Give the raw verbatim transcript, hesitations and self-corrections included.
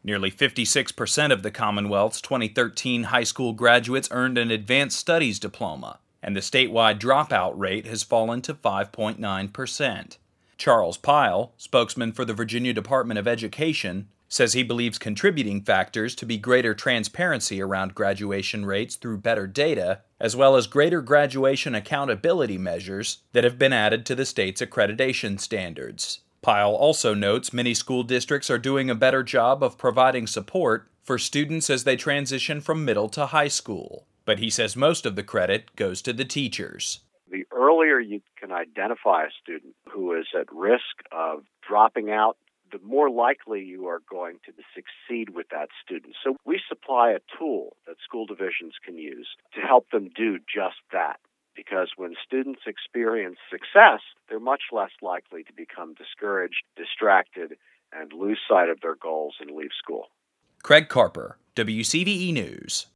Nearly fifty-six percent of the Commonwealth's twenty thirteen high school graduates earned an advanced studies diploma, and the statewide dropout rate has fallen to five point nine percent. Charles Pyle, spokesman for the Virginia Department of Education, says he believes contributing factors to be greater transparency around graduation rates through better data, as well as greater graduation accountability measures that have been added to the state's accreditation standards. Pyle also notes many school districts are doing a better job of providing support for students as they transition from middle to high school, but he says most of the credit goes to the teachers. The earlier you can identify a student who is at risk of dropping out, the more likely you are going to succeed with that student. So we supply a tool that school divisions can use to help them do just that. Because when students experience success, they're much less likely to become discouraged, distracted, and lose sight of their goals and leave school. Craig Carper, W C V E News.